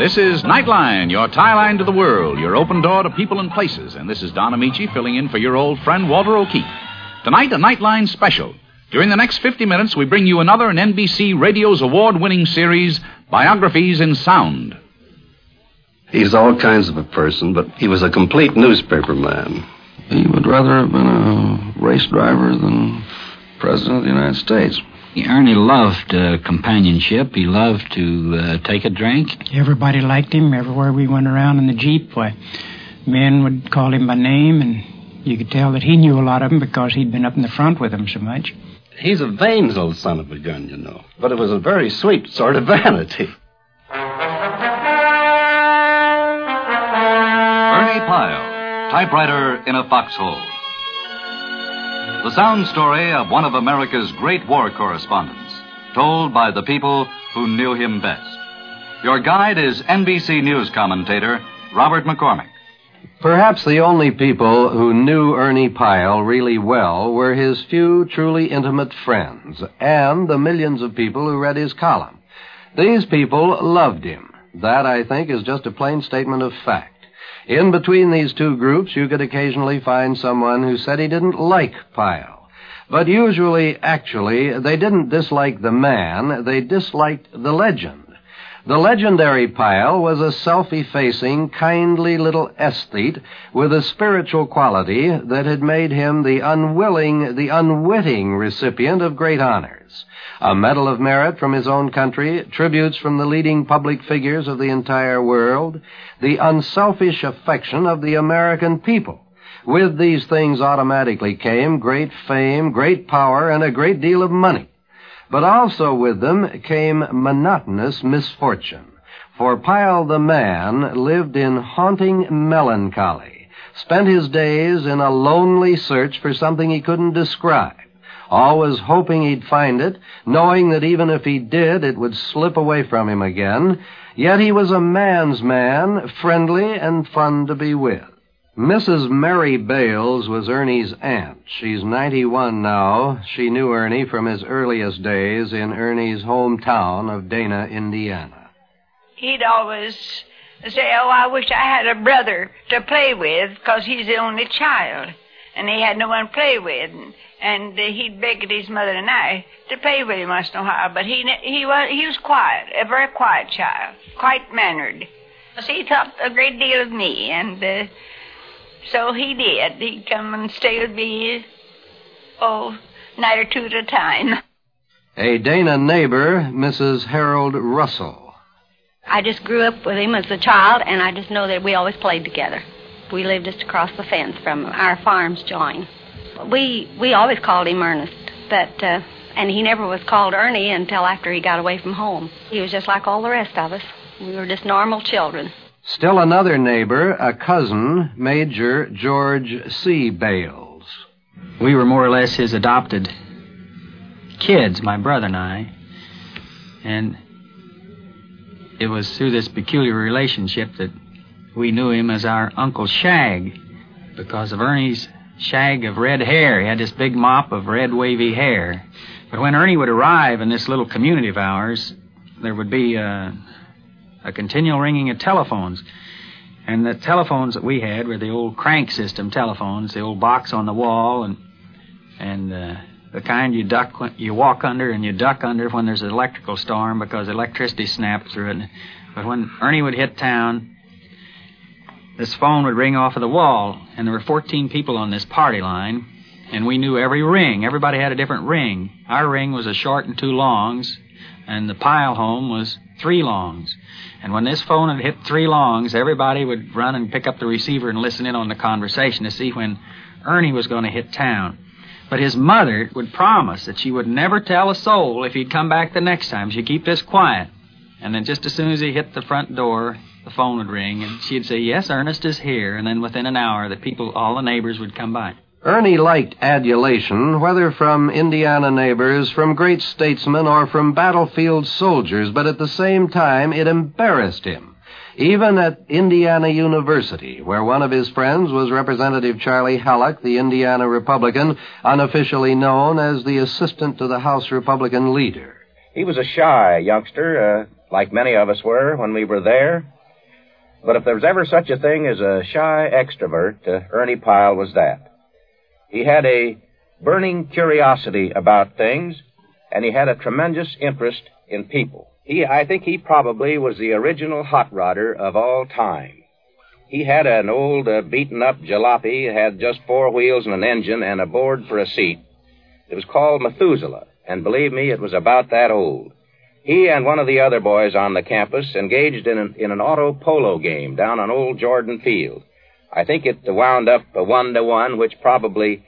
This is Nightline, your tie line to the world, your open door to people and places. And this is Don Amici filling in for your old friend Walter O'Keefe. Tonight, a Nightline special. During the next 50 minutes, we bring you another in NBC Radio's award-winning series, Biographies in Sound. He's all kinds of a person, but he was a complete newspaper man. He would rather have been a race driver than President of the United States. Ernie loved companionship. He loved to take a drink. Everybody liked him. Everywhere we went around in the Jeep, men would call him by name, and you could tell that he knew a lot of them because he'd been up in the front with them so much. He's a vain little son of a gun, you know. But it was a very sweet sort of vanity. Ernie Pyle, typewriter in a foxhole. The sound story of one of America's great war correspondents, told by the people who knew him best. Your guide is NBC News commentator Robert McCormick. Perhaps the only people who knew Ernie Pyle really well were his few truly intimate friends and the millions of people who read his column. These people loved him. That, I think, is just a plain statement of fact. In between these two groups, you could occasionally find someone who said he didn't like Pyle. But usually, actually, they didn't dislike the man, they disliked the legend. The legendary Pyle was a self-effacing, kindly little aesthete with a spiritual quality that had made him the unwitting recipient of great honors. A Medal of Merit from his own country, tributes from the leading public figures of the entire world, the unselfish affection of the American people. With these things automatically came great fame, great power, and a great deal of money. But also with them came monotonous misfortune. For Pyle the man lived in haunting melancholy, spent his days in a lonely search for something he couldn't describe, always hoping he'd find it, knowing that even if he did, it would slip away from him again. Yet he was a man's man, friendly and fun to be with. Mrs. Mary Bales was Ernie's aunt. She's 91 now. She knew Ernie from his earliest days in Ernie's hometown of Dana, Indiana. He'd always say, I wish I had a brother to play with, because he's the only child, and he had no one to play with. And he'd beg his mother and I to play with him once in a while, but he was quiet, a very quiet child, quite mannered. So he thought a great deal of me, and so he did. He'd come and stay with me, night or two at a time. A Dana neighbor, Mrs. Harold Russell. I just grew up with him as a child, and I just know that we always played together. We lived just across the fence from our farm's joint. We always called him Ernest, and he never was called Ernie until after he got away from home. He was just like all the rest of us. We were just normal children. Still another neighbor, a cousin, Major George C. Bales. We were more or less his adopted kids, my brother and I. And it was through this peculiar relationship that we knew him as our Uncle Shag, because of Ernie's shag of red hair. He had this big mop of red wavy hair. But when Ernie would arrive in this little community of ours, there would be a continual ringing of telephones. And the telephones that we had were the old crank system telephones, the old box on the wall, and the kind you walk under and you duck under when there's an electrical storm because electricity snapped through it. But when Ernie would hit town, this phone would ring off of the wall, and there were 14 people on this party line, and we knew every ring. Everybody had a different ring. Our ring was a short and 2 longs, and the Pyle home was 3 longs. And when this phone had hit 3 longs, everybody would run and pick up the receiver and listen in on the conversation to see when Ernie was going to hit town. But his mother would promise that she would never tell a soul if he'd come back the next time. She'd keep this quiet. And then just as soon as he hit the front door, the phone would ring, and she'd say, "Yes, Ernest is here." And then within an hour, all the neighbors would come by. Ernie liked adulation, whether from Indiana neighbors, from great statesmen, or from battlefield soldiers, but at the same time, it embarrassed him. Even at Indiana University, where one of his friends was Representative Charlie Halleck, the Indiana Republican, unofficially known as the assistant to the House Republican leader. He was a shy youngster, like many of us were when we were there. But if there was ever such a thing as a shy extrovert, Ernie Pyle was that. He had a burning curiosity about things, and he had a tremendous interest in people. I think he probably was the original hot rodder of all time. He had an old beaten-up jalopy, had just 4 wheels and an engine and a board for a seat. It was called Methuselah, and believe me, it was about that old. He and one of the other boys on the campus engaged in an auto polo game down on Old Jordan Field. I think it wound up 1-1, which probably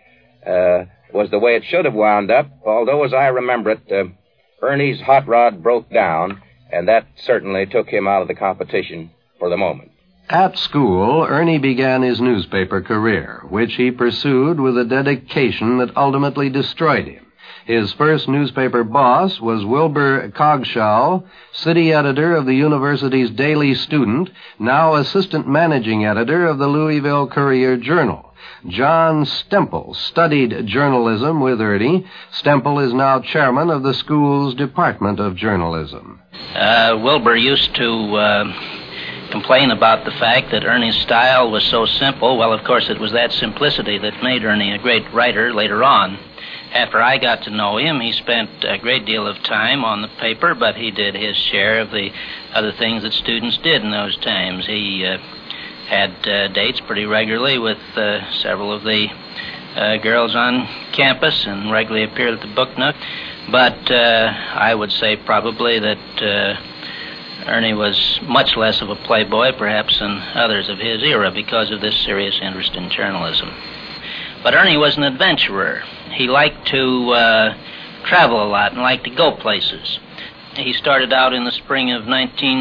was the way it should have wound up, although, as I remember it, Ernie's hot rod broke down, and that certainly took him out of the competition for the moment. At school, Ernie began his newspaper career, which he pursued with a dedication that ultimately destroyed him. His first newspaper boss was Wilbur Coggeshall, city editor of the university's Daily Student, now assistant managing editor of the Louisville Courier-Journal. John Stemple studied journalism with Ernie. Stemple is now chairman of the school's Department of Journalism. Wilbur used to complain about the fact that Ernie's style was so simple. Well, of course, it was that simplicity that made Ernie a great writer later on. After I got to know him, he spent a great deal of time on the paper, but he did his share of the other things that students did in those times. He had dates pretty regularly with several of the girls on campus and regularly appeared at the Book Nook. But I would say probably that Ernie was much less of a playboy, perhaps, than others of his era because of this serious interest in journalism. But Ernie was an adventurer. He liked to travel a lot and liked to go places. He started out in the spring of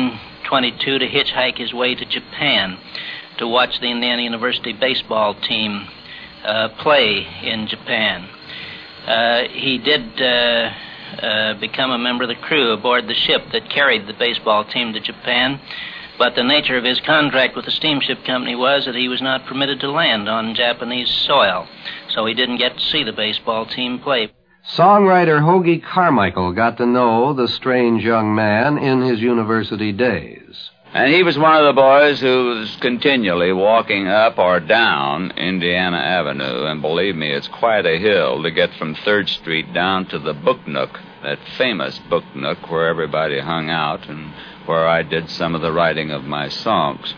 1922 to hitchhike his way to Japan to watch the Indiana University baseball team play in Japan. He did become a member of the crew aboard the ship that carried the baseball team to Japan, but the nature of his contract with the steamship company was that he was not permitted to land on Japanese soil, so he didn't get to see the baseball team play. Songwriter Hoagy Carmichael got to know the strange young man in his university days. And he was one of the boys who was continually walking up or down Indiana Avenue, and believe me, it's quite a hill to get from 3rd Street down to the Book Nook, that famous Book Nook where everybody hung out and where I did some of the writing of my songs.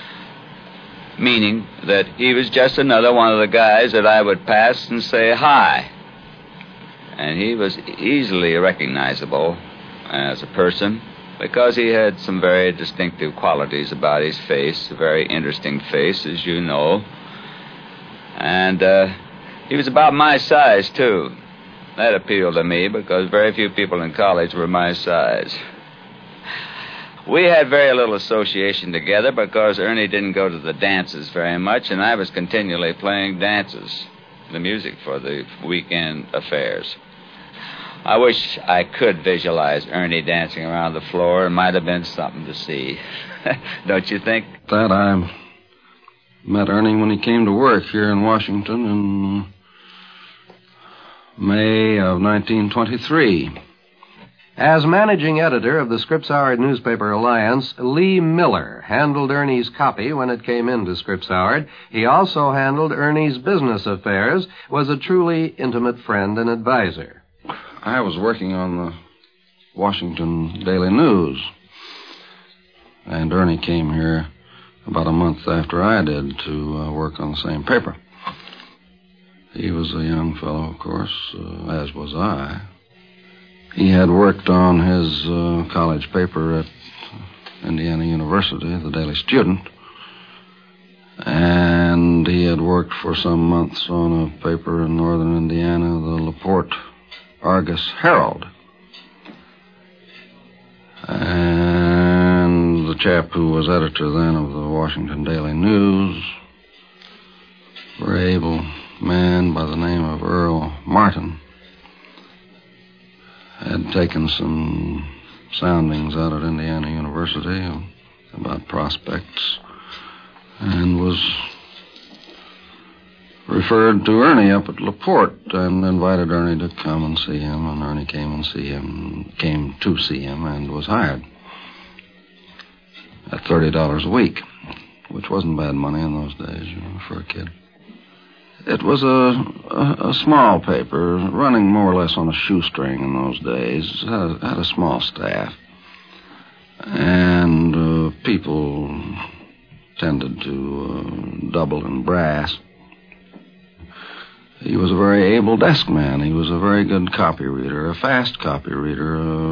Meaning that he was just another one of the guys that I would pass and say hi. And he was easily recognizable as a person because he had some very distinctive qualities about his face, a very interesting face, as you know. And he was about my size, too. That appealed to me because very few people in college were my size. We had very little association together because Ernie didn't go to the dances very much, and I was continually playing dances, the music for the weekend affairs. I wish I could visualize Ernie dancing around the floor. It might have been something to see. Don't you think? That I met Ernie when he came to work here in Washington in May of 1923. As managing editor of the Scripps-Howard Newspaper Alliance, Lee Miller handled Ernie's copy when it came into Scripps-Howard. He also handled Ernie's business affairs, was a truly intimate friend and advisor. I was working on the Washington Daily News, and Ernie came here about a month after I did to work on the same paper. He was a young fellow, of course, as was I. He had worked on his college paper at Indiana University, the Daily Student, and he had worked for some months on a paper in northern Indiana, the LaPorte Argus Herald. And the chap who was editor then of the Washington Daily News, a very able man by the name of Earl Martin, had taken some soundings out at Indiana University about prospects and was referred to Ernie up at LaPorte and invited Ernie to come and see him, and Ernie came to see him and was hired. at $30 a week, which wasn't bad money in those days, for a kid. It was a small paper, running more or less on a shoestring in those days. It had a small staff. And people tended to double in brass. He was a very able desk man. He was a very good copy reader, a fast copy reader,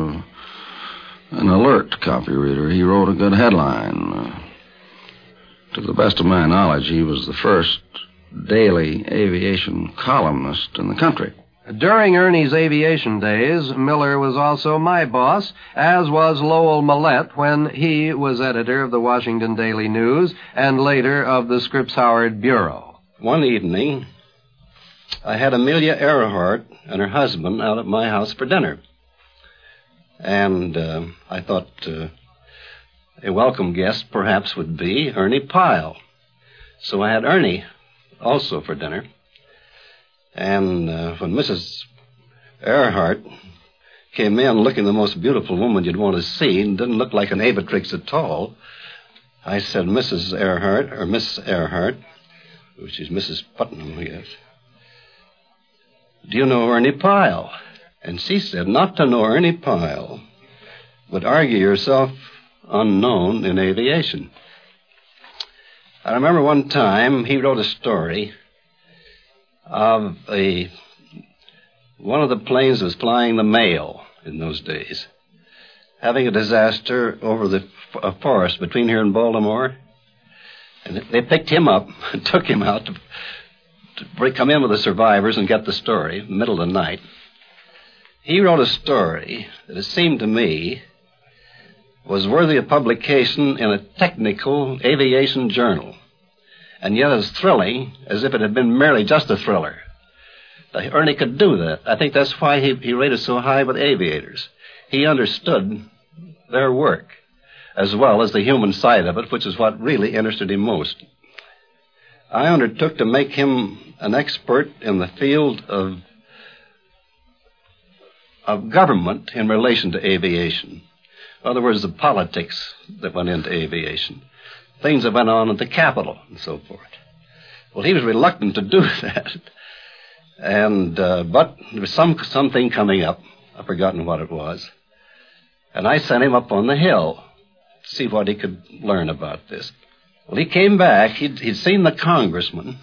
an alert copy reader. He wrote a good headline. To the best of my knowledge, he was the first daily aviation columnist in the country. During Ernie's aviation days, Miller was also my boss, as was Lowell Millette when he was editor of the Washington Daily News and later of the Scripps Howard Bureau. One evening, I had Amelia Earhart and her husband out at my house for dinner. And I thought a welcome guest perhaps would be Ernie Pyle. So I had Ernie also for dinner. And when Mrs. Earhart came in looking the most beautiful woman you'd want to see and didn't look like an aviatrix at all, I said, Mrs. Earhart, or Miss Earhart, which is Mrs. Putnam, I guess, do you know Ernie Pyle? And she said, not to know Ernie Pyle would argue yourself unknown in aviation. I remember one time he wrote a story of one of the planes that was flying the mail in those days, having a disaster over the forest between here and Baltimore. And they picked him up and took him out to come in with the survivors and get the story in the middle of the night. He wrote a story that it seemed to me was worthy of publication in a technical aviation journal, and yet as thrilling as if it had been merely just a thriller. Ernie could do that. I think that's why he rated so high with aviators. He understood their work, as well as the human side of it, which is what really interested him most. I undertook to make him an expert in the field of government in relation to aviation. In other words, the politics that went into aviation, things that went on at the Capitol and so forth. Well, he was reluctant to do that. And but there was something coming up. I've forgotten what it was. And I sent him up on the hill to see what he could learn about this. Well, he came back. He'd seen the congressman,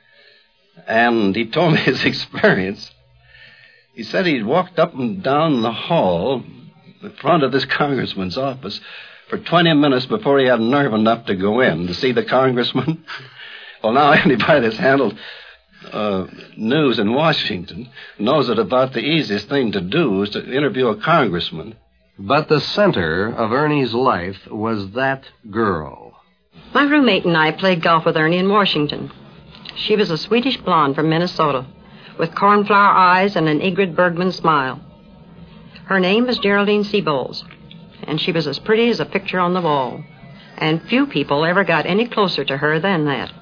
and he told me his experience. He said he'd walked up and down the hall in front of this congressman's office for 20 minutes before he had nerve enough to go in to see the congressman. Well, now anybody that's handled news in Washington knows that about the easiest thing to do is to interview a congressman. But the center of Ernie's life was that girl. My roommate and I played golf with Ernie in Washington. She was a Swedish blonde from Minnesota, with cornflower eyes and an Ingrid Bergman smile. Her name was Geraldine Seabolds, and she was as pretty as a picture on the wall, and few people ever got any closer to her than that.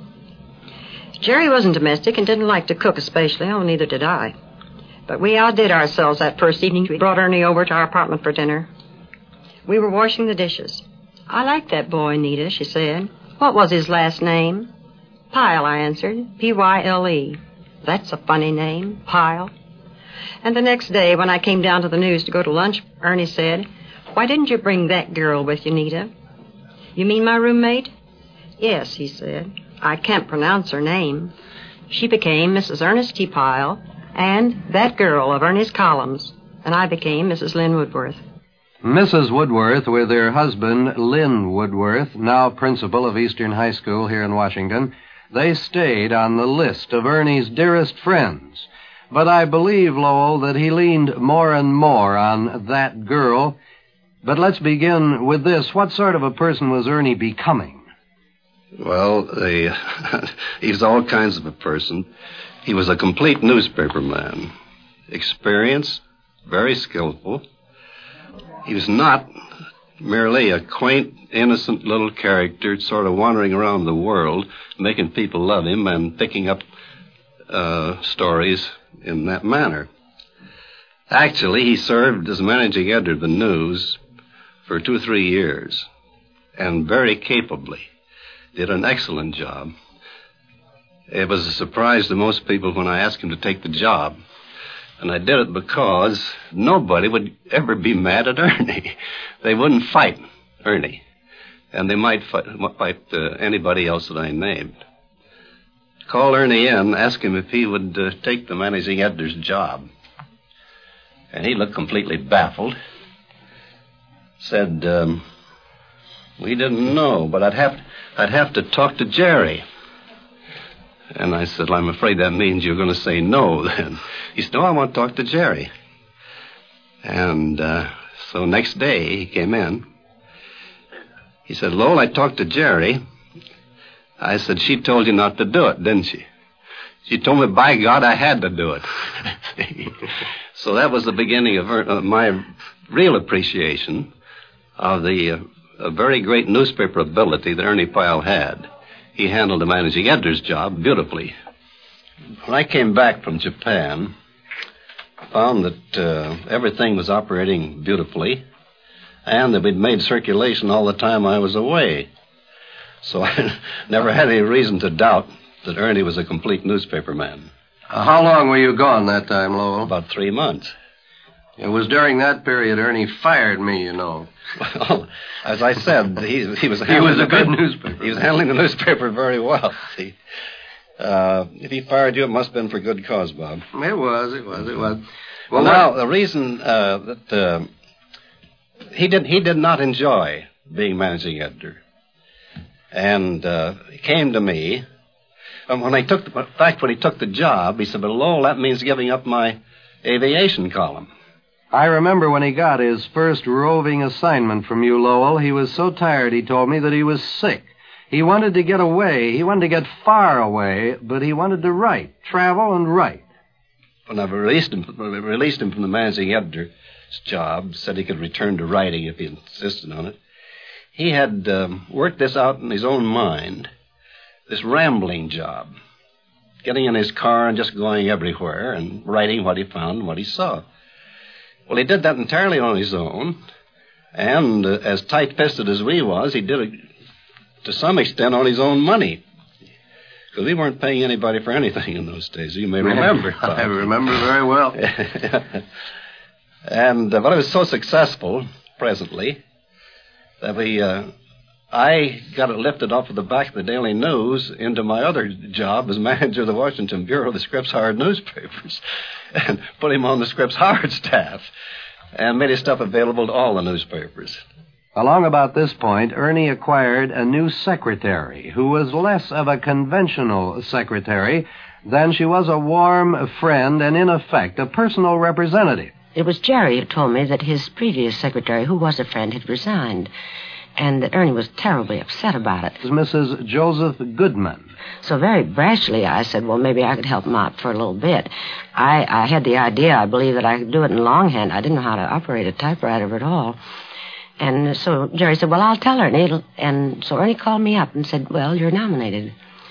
Jerry wasn't domestic and didn't like to cook especially, oh, neither did I. But we outdid ourselves that first evening. We brought Ernie over to our apartment for dinner. We were washing the dishes. I like that boy, Nita, she said. What was his last name? Pyle, I answered. P-Y-L-E. That's a funny name, Pyle. And the next day, when I came down to the news to go to lunch, Ernie said, why didn't you bring that girl with you, Nita? You mean my roommate? Yes, he said. I can't pronounce her name. She became Mrs. Ernest T. Pyle and that girl of Ernie's columns, and I became Mrs. Lynn Woodworth. Mrs. Woodworth, with her husband, Lynn Woodworth, now principal of Eastern High School here in Washington, they stayed on the list of Ernie's dearest friends. But I believe, Lowell, that he leaned more and more on that girl. But let's begin with this. What sort of a person was Ernie becoming? Well, he's all kinds of a person. He was a complete newspaper man. Experienced, very skillful. He was not merely a quaint, innocent little character sort of wandering around the world, making people love him and picking up stories in that manner. Actually, he served as managing editor of the News for 2 or 3 years. and very capably. Did an excellent job. It was a surprise to most people when I asked him to take the job. And I did it because nobody would ever be mad at Ernie. They wouldn't fight Ernie. And they might fight anybody else that I named. Called Ernie in, asked him if he would take the managing editor's job. And he looked completely baffled. Said, we didn't know, but I'd have to talk to Jerry. And I said, well, I'm afraid that means you're going to say no then. He said, no, I want to talk to Jerry. And so next day he came in. He said, Lowell, I talked to Jerry. I said, she told you not to do it, didn't she? She told me, by God, I had to do it. So that was the beginning of my real appreciation of the very great newspaper ability that Ernie Pyle had. He handled the managing editor's job beautifully. When I came back from Japan, I found that everything was operating beautifully and that we'd made circulation all the time I was away. So I never had any reason to doubt that Ernie was a complete newspaper man. How long were you gone that time, Lowell? About 3 months. It was during that period Ernie fired me, you know. Well, as I said, he was a good newspaper. He was handling the newspaper very well. See, if he fired you, it must have been for good cause, Bob. It was. Well, now the reason that he did not enjoy being managing editor, and he came to me. When he took the job, he said, "But Lowell, that means giving up my aviation column." I remember when he got his first roving assignment from you, Lowell, he was so tired, he told me, that he was sick. He wanted to get away. He wanted to get far away, but he wanted to write, travel and write. When I released him from the managing editor's job, said he could return to writing if he insisted on it, he had worked this out in his own mind, this rambling job, getting in his car and just going everywhere and writing what he found and what he saw. Well, he did that entirely on his own, and as tight-fisted as we was, he did it to some extent on his own money. Because we weren't paying anybody for anything in those days. You may remember. I remember very well. And but it was so successful, presently, that I got it lifted off of the back of the Daily News into my other job as manager of the Washington Bureau of the Scripps Howard newspapers, and put him on the Scripps Howard staff, and made his stuff available to all the newspapers. Along about this point, Ernie acquired a new secretary who was less of a conventional secretary than she was a warm friend and, in effect, a personal representative. It was Jerry who told me that his previous secretary, who was a friend, had resigned, and that Ernie was terribly upset about it. It was Mrs. Joseph Goodman. So very brashly, I said, well, maybe I could help him out for a little bit. I had the idea, I believe, that I could do it in longhand. I didn't know how to operate a typewriter at all. And so Jerry said, well, I'll tell Ernie. And so Ernie called me up and said, well, you're nominated.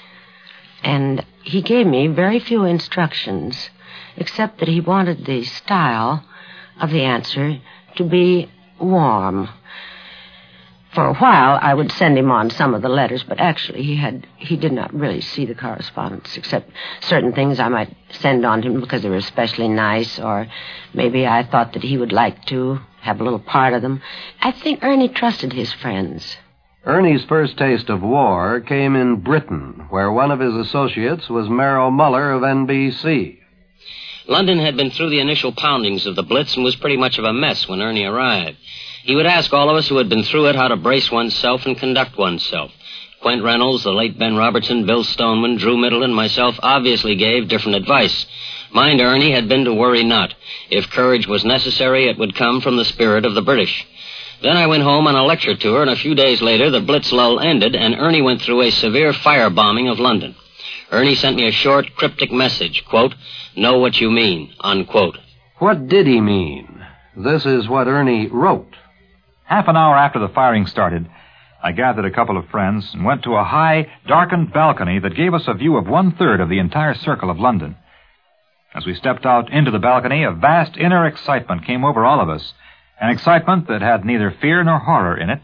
And he gave me very few instructions, except that he wanted the style of the answer to be warm. For a while, I would send him on some of the letters, but actually he did not really see the correspondence, except certain things I might send on to him because they were especially nice, or maybe I thought that he would like to have a little part of them. I think Ernie trusted his friends. Ernie's first taste of war came in Britain, where one of his associates was Merrill Muller of NBC. London had been through the initial poundings of the Blitz and was pretty much of a mess when Ernie arrived. He would ask all of us who had been through it how to brace oneself and conduct oneself. Quint Reynolds, the late Ben Robertson, Bill Stoneman, Drew Middleton, and myself obviously gave different advice. Mine to Ernie had been to worry not. If courage was necessary, it would come from the spirit of the British. Then I went home on a lecture tour, and a few days later the Blitz lull ended, and Ernie went through a severe firebombing of London. Ernie sent me a short, cryptic message, quote, know what you mean, unquote. What did he mean? This is what Ernie wrote. Half an hour after the firing started, I gathered a couple of friends and went to a high, darkened balcony that gave us a view of 1/3 of the entire circle of London. As we stepped out into the balcony, a vast inner excitement came over all of us, an excitement that had neither fear nor horror in it.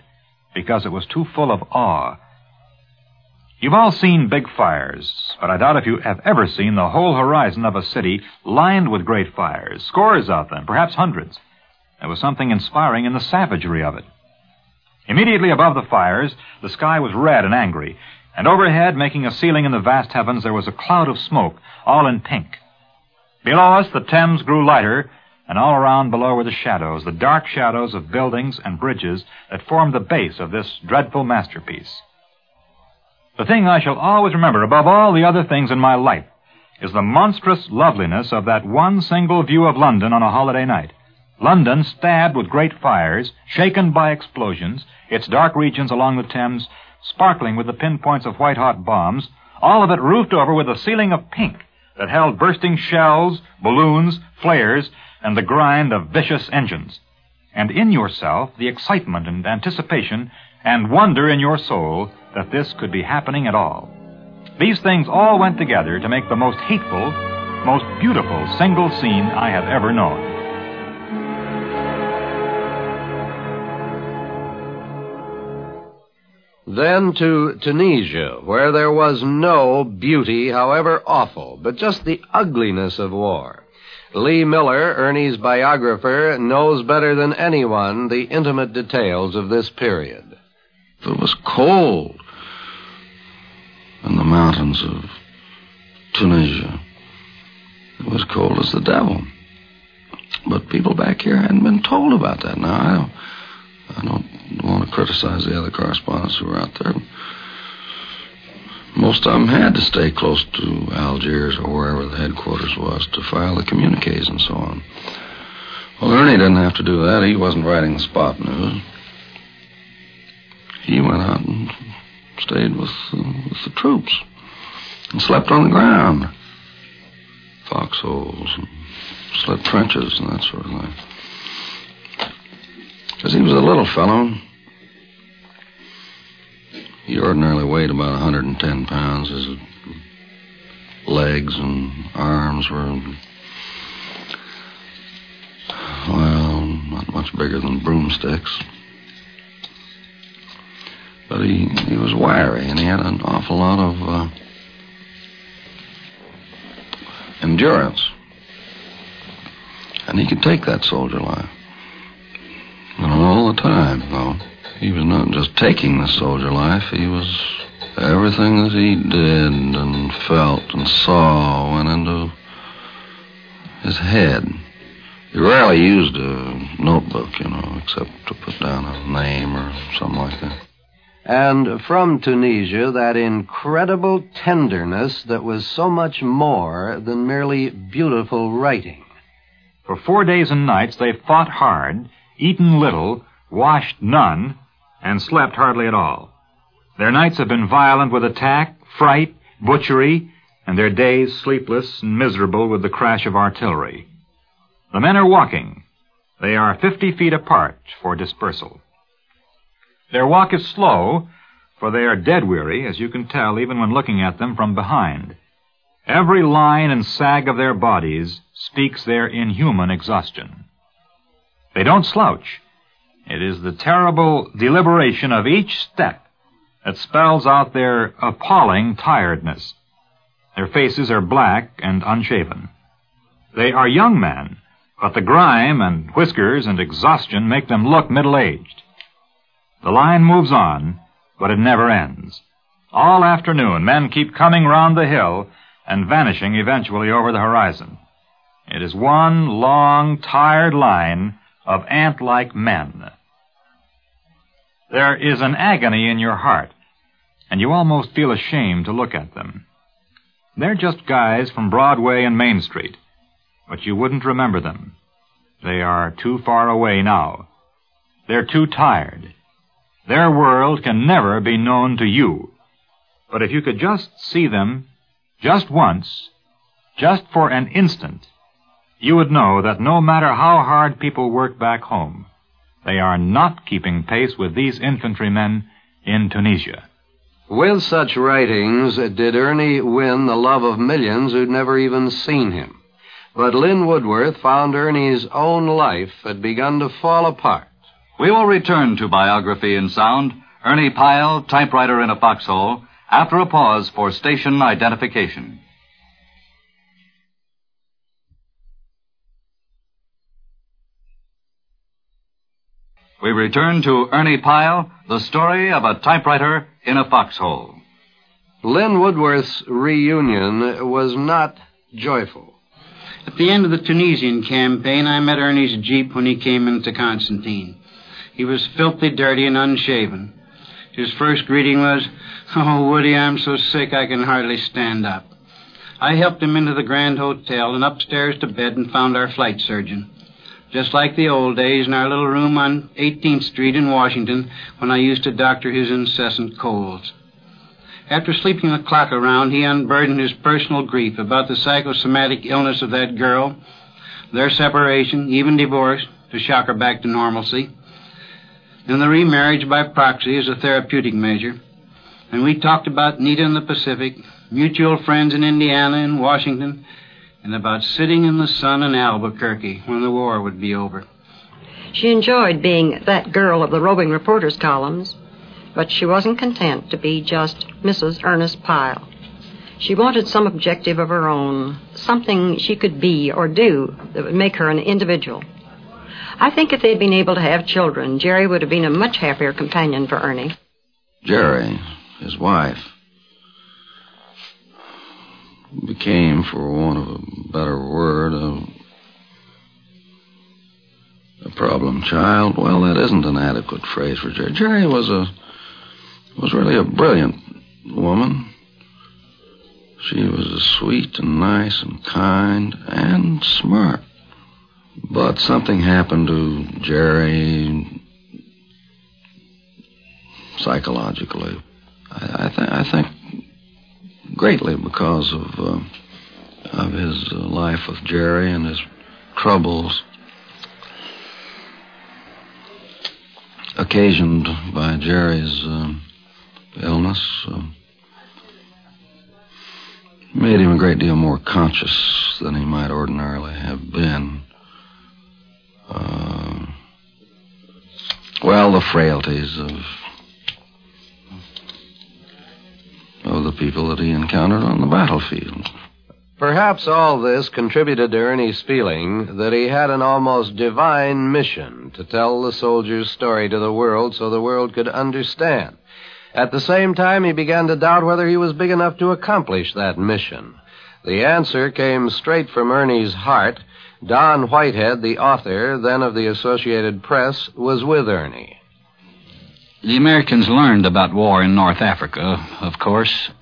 because it was too full of awe. You've all seen big fires, but I doubt if you have ever seen the whole horizon of a city lined with great fires, scores of them, perhaps hundreds. There was something inspiring in the savagery of it. Immediately above the fires, the sky was red and angry, and overhead, making a ceiling in the vast heavens, there was a cloud of smoke, all in pink. Below us, the Thames grew lighter, and all around below were the shadows, the dark shadows of buildings and bridges that formed the base of this dreadful masterpiece. The thing I shall always remember above all the other things in my life is the monstrous loveliness of that one single view of London on a holiday night. London stabbed with great fires, shaken by explosions, its dark regions along the Thames sparkling with the pinpoints of white-hot bombs, all of it roofed over with a ceiling of pink that held bursting shells, balloons, flares, and the grind of vicious engines. And in yourself, the excitement and anticipation and wonder in your soul that this could be happening at all. These things all went together to make the most hateful, most beautiful single scene I have ever known. Then to Tunisia, where there was no beauty, however awful, but just the ugliness of war. Lee Miller, Ernie's biographer, knows better than anyone the intimate details of this period. It was cold in the mountains of Tunisia. It was cold as the devil. But people back here hadn't been told about that. Now, I don't want to criticize the other correspondents who were out there. Most of them had to stay close to Algiers or wherever the headquarters was to file the communiques and so on. Well, Ernie didn't have to do that. He wasn't writing the spot news. He went out and stayed with the troops and slept on the ground. Foxholes and slit trenches and that sort of thing. Because he was a little fellow. He ordinarily weighed about 110 pounds. His legs and arms were, well, not much bigger than broomsticks. But he was wiry, and he had an awful lot of endurance. And he could take that soldier life. And all the time, though. He was not just taking the soldier life. He was everything that he did and felt and saw went into his head. He rarely used a notebook, except to put down a name or something like that. And from Tunisia, that incredible tenderness that was so much more than merely beautiful writing. For 4 days and nights, they fought hard, eaten little, washed none, and slept hardly at all. Their nights have been violent with attack, fright, butchery, and their days sleepless and miserable with the crash of artillery. The men are walking. They are 50 feet apart for dispersal. Their walk is slow, for they are dead weary, as you can tell even when looking at them from behind. Every line and sag of their bodies speaks their inhuman exhaustion. They don't slouch. It is the terrible deliberation of each step that spells out their appalling tiredness. Their faces are black and unshaven. They are young men, but the grime and whiskers and exhaustion make them look middle-aged. The line moves on, but it never ends. All afternoon, men keep coming round the hill and vanishing eventually over the horizon. It is one long, tired line of ant-like men. There is an agony in your heart, and you almost feel ashamed to look at them. They're just guys from Broadway and Main Street, but you wouldn't remember them. They are too far away now. They're too tired. Their world can never be known to you. But if you could just see them, just once, just for an instant, you would know that no matter how hard people work back home, they are not keeping pace with these infantrymen in Tunisia. With such writings, did Ernie win the love of millions who'd never even seen him. But Lynn Woodworth found Ernie's own life had begun to fall apart. We will return to Biography in Sound Ernie Pyle, typewriter in a foxhole, after a pause for station identification. We return to Ernie Pyle, the story of a typewriter in a foxhole. Lynn Woodworth's reunion was not joyful. At the end of the Tunisian campaign, I met Ernie's Jeep when he came into Constantine. He was filthy dirty and unshaven. His first greeting was, "Oh, Woody, I'm so sick I can hardly stand up." I helped him into the Grand Hotel and upstairs to bed and found our flight surgeon. Just like the old days in our little room on 18th Street in Washington when I used to doctor his incessant colds. After sleeping the clock around, he unburdened his personal grief about the psychosomatic illness of that girl, their separation, even divorce, to shock her back to normalcy, and the remarriage by proxy as a therapeutic measure. And we talked about Nita in the Pacific, mutual friends in Indiana and Washington, and about sitting in the sun in Albuquerque when the war would be over. She enjoyed being that girl of the roving reporters' columns, but she wasn't content to be just Mrs. Ernest Pyle. She wanted some objective of her own, something she could be or do that would make her an individual. I think if they'd been able to have children, Jerry would have been a much happier companion for Ernie. Jerry, his wife, became, for want of a better word, a problem child. Well, that isn't an adequate phrase for Jerry. Jerry was really a brilliant woman. She was sweet and nice and kind and smart. But something happened to Jerry psychologically. I think greatly because of his life with Jerry and his troubles occasioned by Jerry's illness. Made him a great deal more conscious than he might ordinarily have been. Well, the frailties of the people that he encountered on the battlefield. Perhaps all this contributed to Ernie's feeling that he had an almost divine mission to tell the soldier's story to the world so the world could understand. At the same time, he began to doubt whether he was big enough to accomplish that mission. The answer came straight from Ernie's heart. Don Whitehead, the author, then of the Associated Press, was with Ernie. The Americans learned about war in North Africa, of course.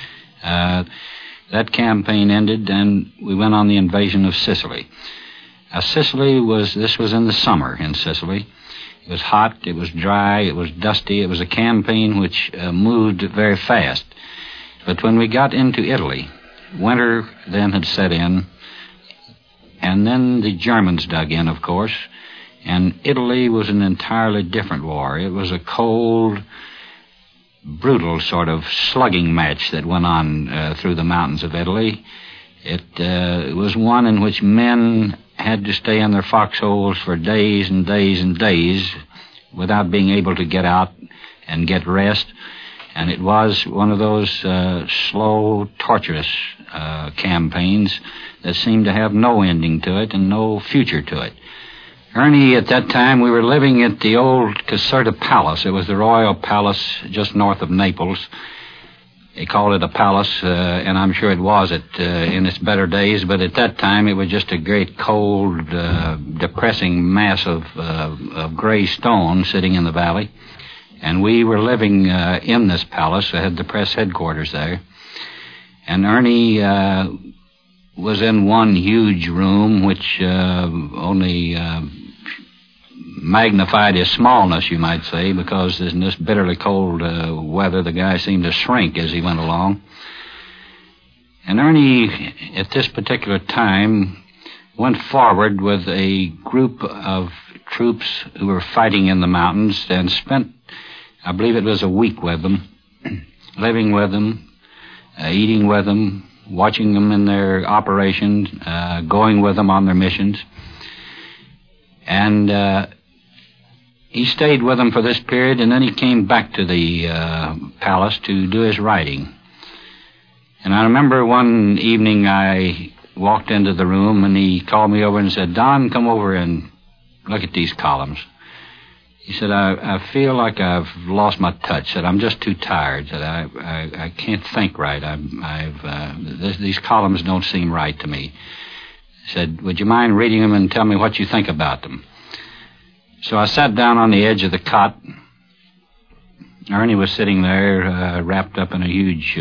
That campaign ended, and we went on the invasion of Sicily. Sicily was in the summer in Sicily. It was hot, it was dry, it was dusty. It was a campaign which moved very fast. But when we got into Italy, winter then had set in, and then the Germans dug in, of course, and Italy was an entirely different war. It was a cold, brutal sort of slugging match that went on through the mountains of Italy. It was one in which men had to stay in their foxholes for days and days and days without being able to get out and get rest. And it was one of those slow, torturous campaigns that seemed to have no ending to it and no future to it. Ernie, at that time, we were living at the old Caserta Palace. It was the royal palace just north of Naples. They called it a palace, and I'm sure it was in its better days, but at that time it was just a great cold, depressing mass of gray stone sitting in the valley. And we were living in this palace. I had the press headquarters there. And Ernie was in one huge room which only magnified his smallness, you might say, because in this bitterly cold weather, the guy seemed to shrink as he went along. And Ernie, at this particular time, went forward with a group of troops who were fighting in the mountains and spent, I believe it was a week with them, living with them, eating with them, watching them in their operations, going with them on their missions. And he stayed with them for this period, and then he came back to the palace to do his writing. And I remember one evening I walked into the room, and he called me over and said, "Don, come over and look at these columns." He said, I feel like I've lost my touch, that I'm just too tired, that I can't think right. These columns don't seem right to me. He said, "Would you mind reading them and tell me what you think about them?" So I sat down on the edge of the cot. Ernie was sitting there, wrapped up in a huge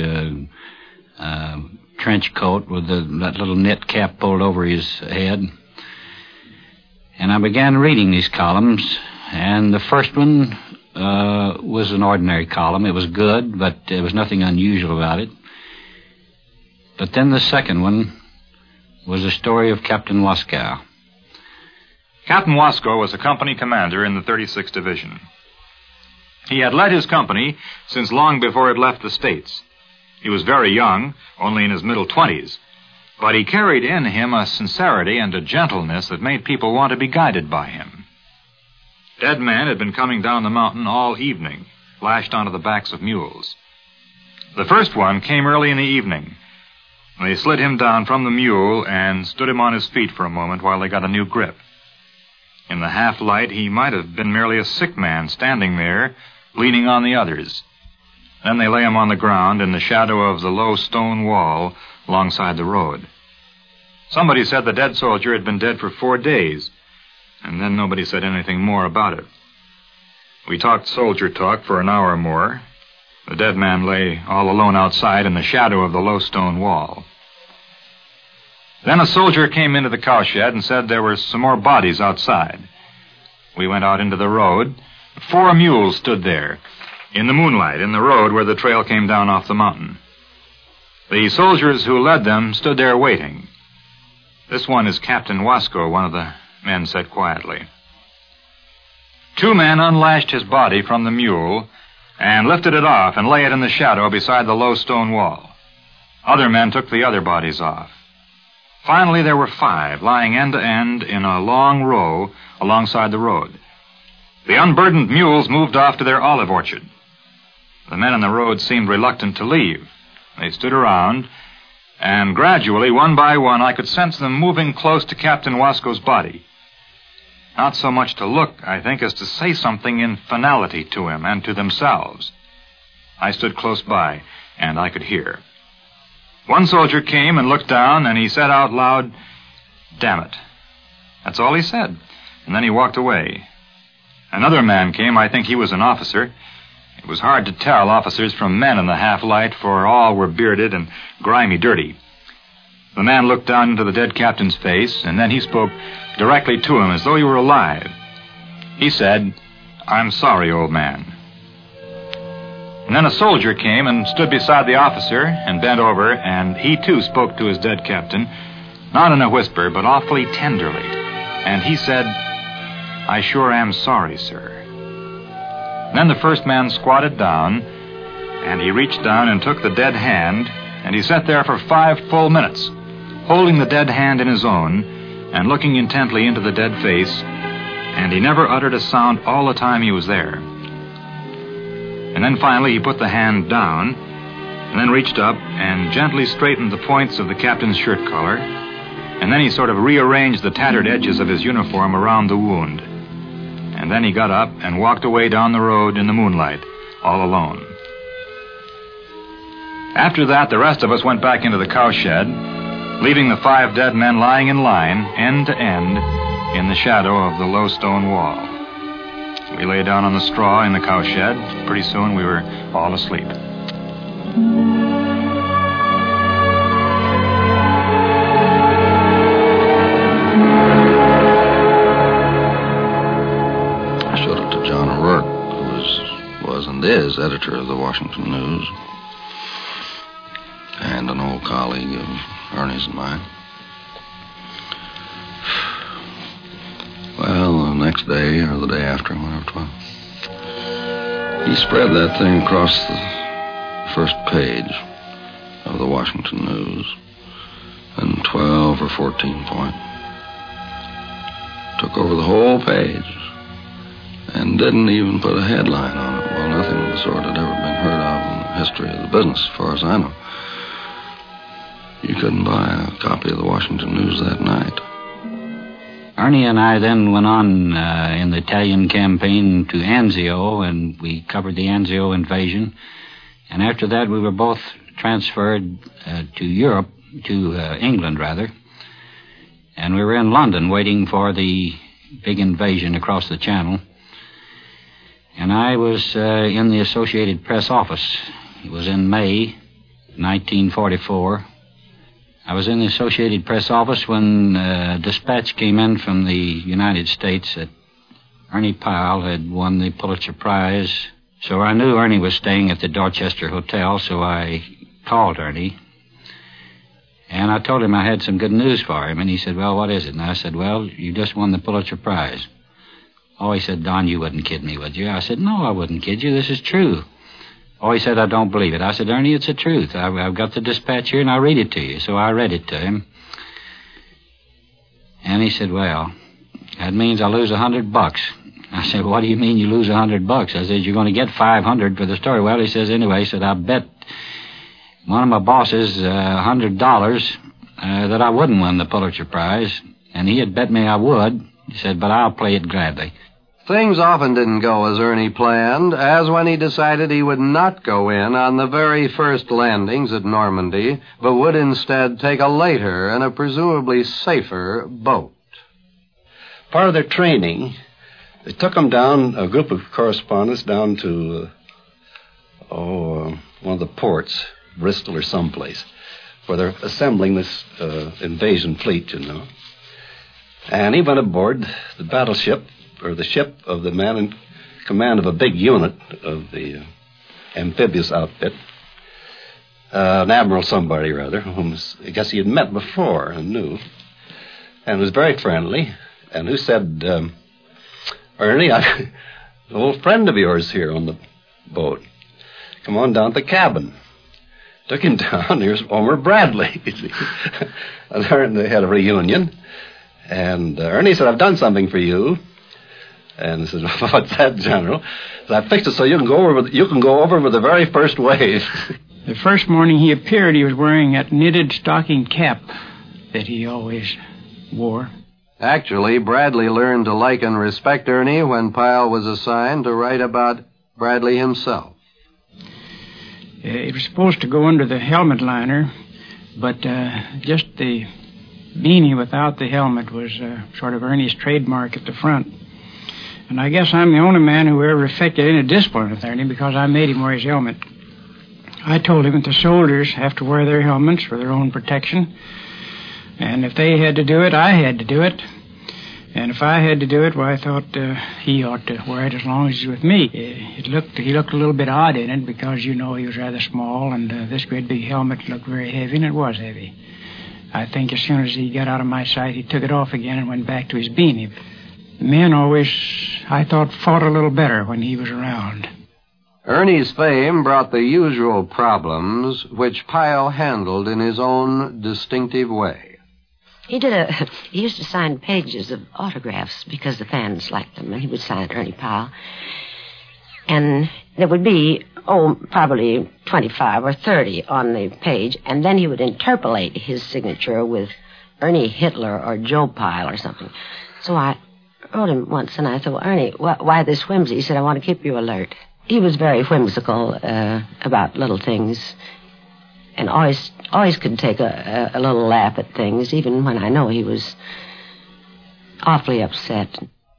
trench coat with that little knit cap pulled over his head. And I began reading these columns. And the first one was an ordinary column. It was good, but there was nothing unusual about it. But then the second one was the story of Captain Wascow. Captain Wascow was a company commander in the 36th Division. He had led his company since long before it left the States. He was very young, only in his middle 20s, but he carried in him a sincerity and a gentleness that made people want to be guided by him. Dead men had been coming down the mountain all evening, lashed onto the backs of mules. The first one came early in the evening. They slid him down from the mule and stood him on his feet for a moment while they got a new grip. In the half-light, he might have been merely a sick man standing there, leaning on the others. Then they lay him on the ground in the shadow of the low stone wall alongside the road. Somebody said the dead soldier had been dead for 4 days, and then nobody said anything more about it. We talked soldier talk for an hour or more. The dead man lay all alone outside in the shadow of the low stone wall. Then a soldier came into the cowshed and said there were some more bodies outside. We went out into the road. 4 mules stood there, in the moonlight, in the road where the trail came down off the mountain. The soldiers who led them stood there waiting. "This one is Captain Wascow," one of the men said quietly. 2 men unlashed his body from the mule and lifted it off and lay it in the shadow beside the low stone wall. Other men took the other bodies off. Finally, there were 5 lying end to end in a long row alongside the road. The unburdened mules moved off to their olive orchard. The men on the road seemed reluctant to leave. They stood around, and gradually, one by one, I could sense them moving close to Captain Wascow's body. Not so much to look, I think, as to say something in finality to him and to themselves. I stood close by, and I could hear. One soldier came and looked down, and he said out loud, "Damn it." That's all he said, and then he walked away. Another man came. I think he was an officer. It was hard to tell officers from men in the half-light, for all were bearded and grimy dirty. The man looked down into the dead captain's face, and then he spoke directly to him as though he were alive. He said, "I'm sorry, old man." And then a soldier came and stood beside the officer and bent over, and he too spoke to his dead captain, not in a whisper, but awfully tenderly. And he said, "I sure am sorry, sir." And then the first man squatted down, and he reached down and took the dead hand, and he sat there for 5 full minutes, holding the dead hand in his own and looking intently into the dead face, and he never uttered a sound all the time he was there. And then finally he put the hand down, and then reached up and gently straightened the points of the captain's shirt collar, and then he sort of rearranged the tattered edges of his uniform around the wound. And then he got up and walked away down the road in the moonlight, all alone. After that, the rest of us went back into the cowshed, leaving the 5 dead men lying in line, end to end, in the shadow of the low stone wall. We lay down on the straw in the cowshed. Pretty soon we were all asleep. I showed it to John O'Rourke, who was and is editor of the Washington News, and an old colleague of Ernie's and mine. Well, the next day, or the day after, whatever it was, he spread that thing across the first page of the Washington News in 12 or 14 point. Took over the whole page. and didn't even put a headline on it. Well, nothing of the sort had ever been heard of in the history of the business, as far as I know. You couldn't buy a copy of the Washington News that night. Ernie and I then went on in the Italian campaign to Anzio, and we covered the Anzio invasion. And after that, we were both transferred to Europe, to England, rather. And we were in London waiting for the big invasion across the Channel. And I was in the Associated Press office. It was in May 1944. I was in the Associated Press office when a dispatch came in from the United States that Ernie Pyle had won the Pulitzer Prize. So I knew Ernie was staying at the Dorchester Hotel, so I called Ernie. And I told him I had some good news for him. And he said, well, what is it? And I said, well, you just won the Pulitzer Prize. Oh, he said, Don, you wouldn't kid me, would you? I said, no, I wouldn't kid you. This is true. Oh, he said, I don't believe it. I said, Ernie, it's the truth. I've got the dispatch here, and I'll read it to you. So I read it to him. And he said, well, that means I lose $100. I said, what do you mean you lose $100? I said, you're going to get $500 for the story. Well, he says, anyway, he said, I bet one of my bosses $100 that I wouldn't win the Pulitzer Prize. And he had bet me I would. He said, but I'll play it gladly. Things often didn't go as Ernie planned, as when he decided he would not go in on the very first landings at Normandy, but would instead take a later and a presumably safer boat. Part of their training, they took them down, a group of correspondents, down to, one of the ports, Bristol or someplace, where they're assembling this invasion fleet, you know. And he went aboard the battleship, or the ship of the man in command of a big unit of the amphibious outfit, an admiral somebody, rather, whom I guess he had met before and knew, and was very friendly, and who said, Ernie, an old friend of yours here on the boat. Come on down to the cabin. Took him down. Here's Homer Bradley. And they had a reunion. And Ernie said, I've done something for you. And he said, what's that, General? So I fixed it so you can go over with the very first wave. The first morning he appeared, he was wearing that knitted stocking cap that he always wore. Actually, Bradley learned to like and respect Ernie when Pyle was assigned to write about Bradley himself. It was supposed to go under the helmet liner, but just the beanie without the helmet was sort of Ernie's trademark at the front. And I guess I'm the only man who ever affected any discipline with Ernie because I made him wear his helmet. I told him that the soldiers have to wear their helmets for their own protection. And if they had to do it, I had to do it. And if I had to do it, well, I thought he ought to wear it as long as he's with me. He looked a little bit odd in it because, you know, he was rather small, and this great big helmet looked very heavy, and it was heavy. I think as soon as he got out of my sight, he took it off again and went back to his beanie. The men always, I thought, fought a little better when he was around. Ernie's fame brought the usual problems, which Pyle handled in his own distinctive way. He used to sign pages of autographs because the fans liked them, and he would sign Ernie Pyle. And there would be, probably 25 or 30 on the page, and then he would interpolate his signature with Ernie Hitler or Joe Pyle or something. So I wrote him once, and I said, well, Ernie, why this whimsy? He said, I want to keep you alert. He was very whimsical about little things, and always could take a little laugh at things, even when I know he was awfully upset.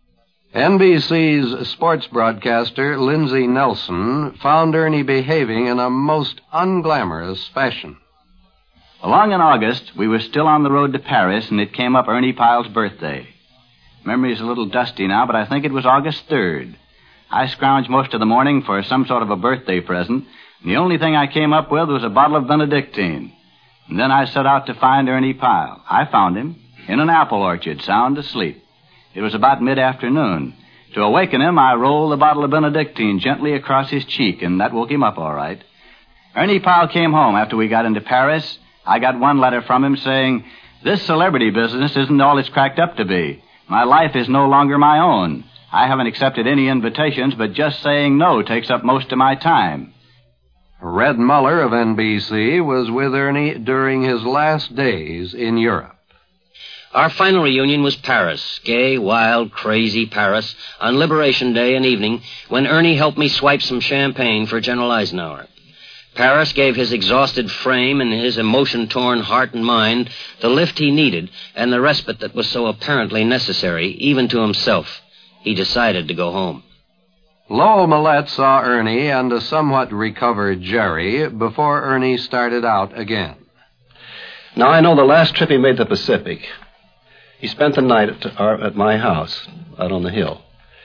NBC's sports broadcaster, Lindsey Nelson, found Ernie behaving in a most unglamorous fashion. Along in August, we were still on the road to Paris, and it came up Ernie Pyle's birthday. Memory's a little dusty now, but I think it was August 3rd. I scrounged most of the morning for some sort of a birthday present, and the only thing I came up with was a bottle of Benedictine. And then I set out to find Ernie Pyle. I found him in an apple orchard, sound asleep. It was about mid-afternoon. To awaken him, I rolled the bottle of Benedictine gently across his cheek, and that woke him up all right. Ernie Pyle came home after we got into Paris. I got one letter from him saying, this celebrity business isn't all it's cracked up to be. My life is no longer my own. I haven't accepted any invitations, but just saying no takes up most of my time. Red Muller of NBC was with Ernie during his last days in Europe. Our final reunion was Paris, gay, wild, crazy Paris, on Liberation Day and evening, when Ernie helped me swipe some champagne for General Eisenhower. Paris gave his exhausted frame and his emotion-torn heart and mind the lift he needed and the respite that was so apparently necessary, even to himself. He decided to go home. Lowell Millette saw Ernie and a somewhat recovered Jerry before Ernie started out again. Now, I know the last trip he made to the Pacific, he spent the night at my house out on the hill.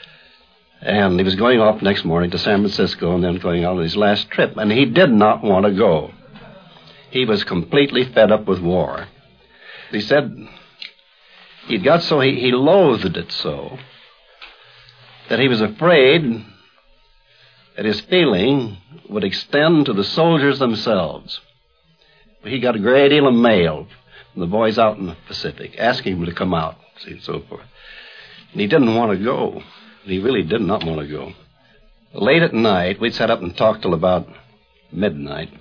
And he was going off next morning to San Francisco and then going out on his last trip. And he did not want to go. He was completely fed up with war. He said he'd got so, he loathed it so, that he was afraid that his feeling would extend to the soldiers themselves. He got a great deal of mail from the boys out in the Pacific asking him to come out, see, and so forth. And he didn't want to go. He really did not want to go. Late at night, we'd sat up and talked till about midnight.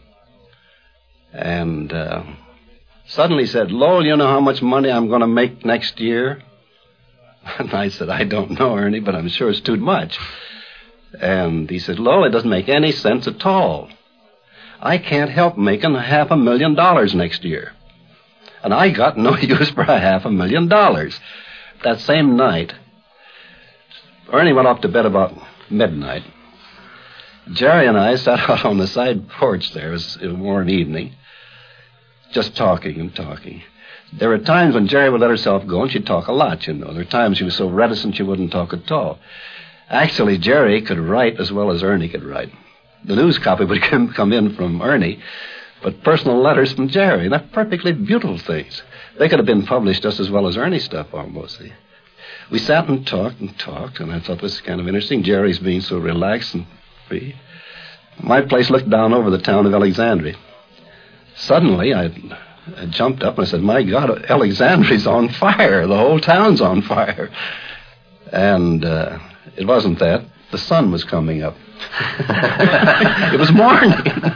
And suddenly said, Lowell, you know how much money I'm going to make next year? And I said, I don't know, Ernie, but I'm sure it's too much. And he said, Lowell, it doesn't make any sense at all. I can't help making $500,000 next year. And I got no use for $500,000. That same night, Ernie went off to bed about midnight. Jerry and I sat out on the side porch there. It was a warm evening, just talking and talking. There were times when Jerry would let herself go, and she'd talk a lot, you know. There were times she was so reticent she wouldn't talk at all. Actually, Jerry could write as well as Ernie could write. The news copy would come in from Ernie, but personal letters from Jerry. And they're perfectly beautiful things. They could have been published just as well as Ernie's stuff, almost. We sat and talked, and I thought this was kind of interesting. Jerry's being so relaxed and free. My place looked down over the town of Alexandria. Suddenly, I jumped up and I said, my God, Alexandria's on fire. The whole town's on fire. And it wasn't that. The sun was coming up. It was morning.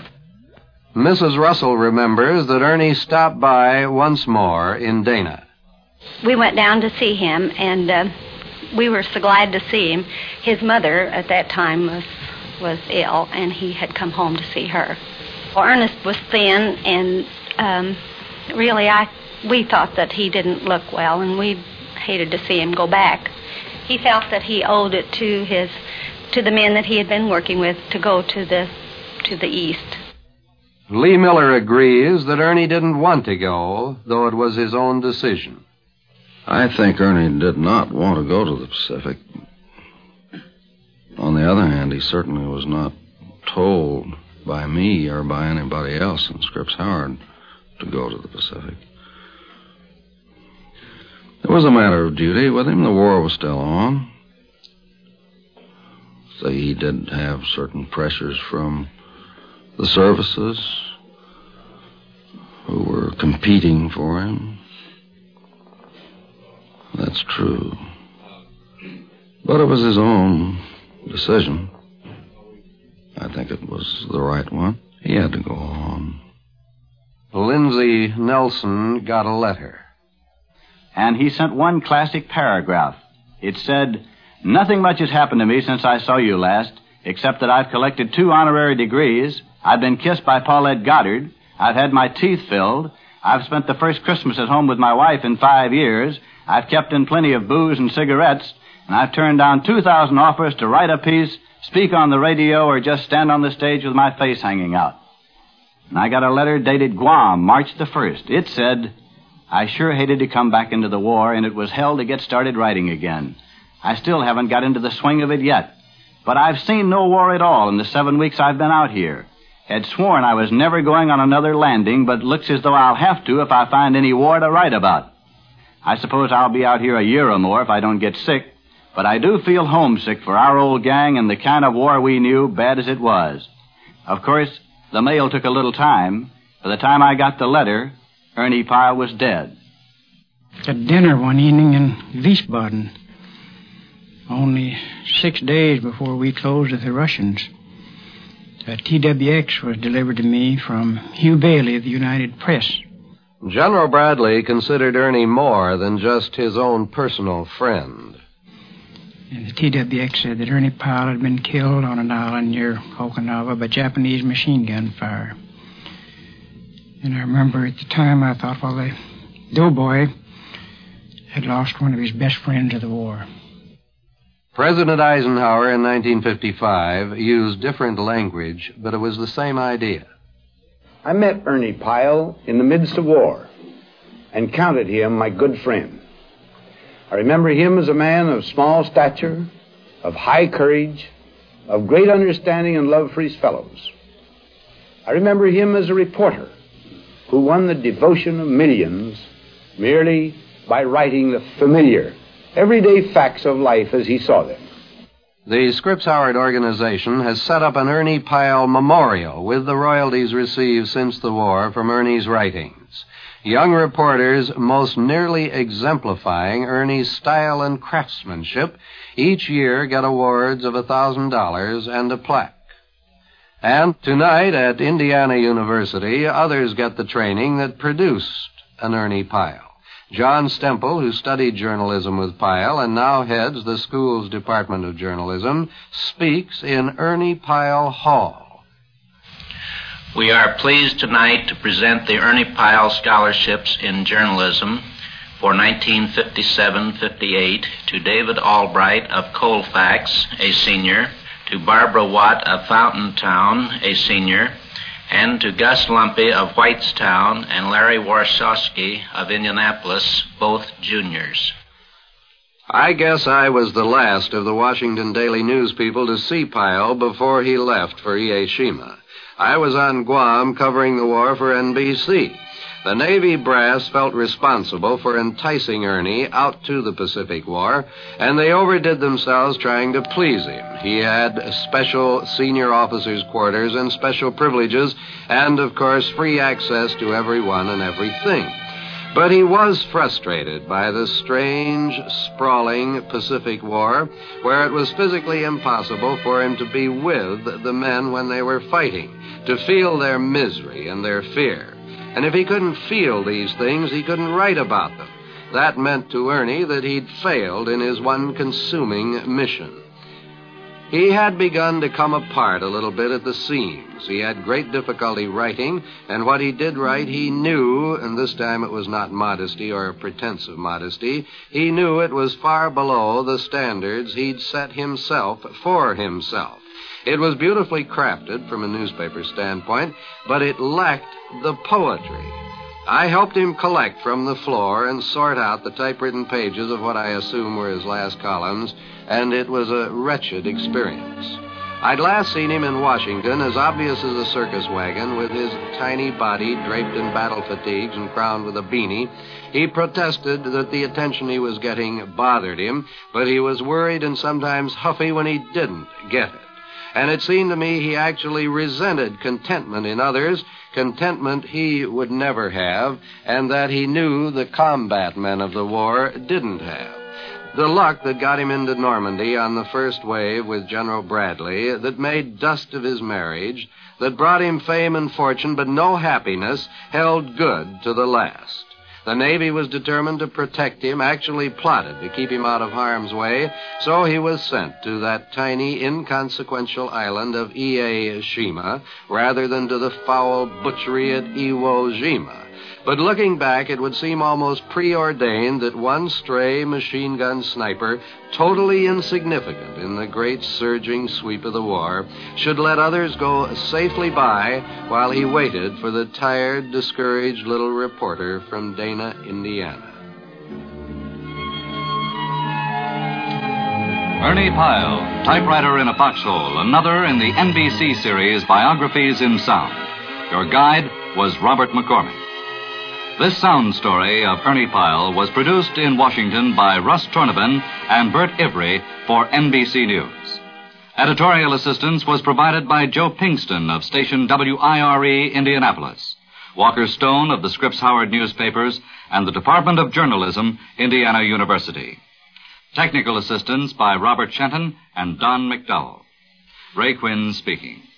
Mrs. Russell remembers that Ernie stopped by once more in Dana. We went down to see him, and we were so glad to see him. His mother at that time was ill, and he had come home to see her. Well, Ernest was thin, and really we thought that he didn't look well, and we hated to see him go back. He felt that he owed it to the men that he had been working with to go to the east. Lee Miller agrees that Ernie didn't want to go, though it was his own decision. I think Ernie did not want to go to the Pacific. On the other hand, he certainly was not told by me or by anybody else in Scripps Howard to go to the Pacific. It was a matter of duty with him. The war was still on. So he did have certain pressures from the services who were competing for him. That's true. But it was his own decision. I think it was the right one. He had to go on. Lindsay Nelson got a letter. And he sent one classic paragraph. It said, nothing much has happened to me since I saw you last, except that I've collected 2 honorary degrees. I've been kissed by Paulette Goddard. I've had my teeth filled. I've spent the first Christmas at home with my wife in 5 years. I've kept in plenty of booze and cigarettes. And I've turned down 2,000 offers to write a piece, speak on the radio, or just stand on the stage with my face hanging out. And I got a letter dated Guam, March the 1st. It said, I sure hated to come back into the war, and it was hell to get started writing again. I still haven't got into the swing of it yet. But I've seen no war at all in the 7 weeks I've been out here. Had sworn I was never going on another landing, but looks as though I'll have to if I find any war to write about. I suppose I'll be out here a year or more if I don't get sick, but I do feel homesick for our old gang and the kind of war we knew, bad as it was. Of course, the mail took a little time. By the time I got the letter, Ernie Pyle was dead. At dinner one evening in Wiesbaden, only 6 days before we closed with the Russians. A TWX was delivered to me from Hugh Bailey of the United Press. General Bradley considered Ernie more than just his own personal friend. And the TWX said that Ernie Pyle had been killed on an island near Okinawa by Japanese machine gun fire. And I remember at the time I thought, well, the doughboy had lost one of his best friends of the war. President Eisenhower in 1955 used different language, but it was the same idea. I met Ernie Pyle in the midst of war and counted him my good friend. I remember him as a man of small stature, of high courage, of great understanding and love for his fellows. I remember him as a reporter who won the devotion of millions merely by writing the familiar, everyday facts of life as he saw them. The Scripps Howard organization has set up an Ernie Pyle memorial with the royalties received since the war from Ernie's writings. Young reporters most nearly exemplifying Ernie's style and craftsmanship each year get awards of $1,000 and a plaque. And tonight at Indiana University, others get the training that produced an Ernie Pyle. John Stemple, who studied journalism with Pyle and now heads the school's Department of Journalism, speaks in Ernie Pyle Hall. We are pleased tonight to present the Ernie Pyle Scholarships in Journalism for 1957-58 to David Albright of Colfax, a senior, to Barbara Watt of Fountaintown, a senior, and to Gus Lumpy of Whitestown and Larry Warshawski of Indianapolis, both juniors. I guess I was the last of the Washington Daily News people to see Pyle before he left for Ie Shima. I was on Guam covering the war for NBC. The Navy brass felt responsible for enticing Ernie out to the Pacific War, and they overdid themselves trying to please him. He had special senior officers' quarters and special privileges, and, of course, free access to everyone and everything. But he was frustrated by the strange, sprawling Pacific War, where it was physically impossible for him to be with the men when they were fighting, to feel their misery and their fear. And if he couldn't feel these things, he couldn't write about them. That meant to Ernie that he'd failed in his one consuming mission. He had begun to come apart a little bit at the seams. He had great difficulty writing, and what he did write he knew, and this time it was not modesty or a pretense of modesty, he knew it was far below the standards he'd set himself for himself. It was beautifully crafted from a newspaper standpoint, but it lacked the poetry. I helped him collect from the floor and sort out the typewritten pages of what I assume were his last columns, and it was a wretched experience. I'd last seen him in Washington, as obvious as a circus wagon, with his tiny body draped in battle fatigues and crowned with a beanie. He protested that the attention he was getting bothered him, but he was worried and sometimes huffy when he didn't get it. And it seemed to me he actually resented contentment in others, contentment he would never have, and that he knew the combat men of the war didn't have. The luck that got him into Normandy on the first wave with General Bradley, that made dust of his marriage, that brought him fame and fortune but no happiness, held good to the last. The Navy was determined to protect him, actually plotted to keep him out of harm's way, so he was sent to that tiny, inconsequential island of Ie Shima, rather than to the foul butchery at Iwo Jima. But looking back, it would seem almost preordained that one stray machine gun sniper, totally insignificant in the great surging sweep of the war, should let others go safely by while he waited for the tired, discouraged little reporter from Dana, Indiana. Ernie Pyle, Typewriter in a Foxhole, another in the NBC series Biographies in Sound. Your guide was Robert McCormick. This sound story of Ernie Pyle was produced in Washington by Russ Tornabin and Bert Ivry for NBC News. Editorial assistance was provided by Joe Pinkston of station WIRE Indianapolis, Walker Stone of the Scripps Howard newspapers, and the Department of Journalism, Indiana University. Technical assistance by Robert Shenton and Don McDowell. Ray Quinn speaking.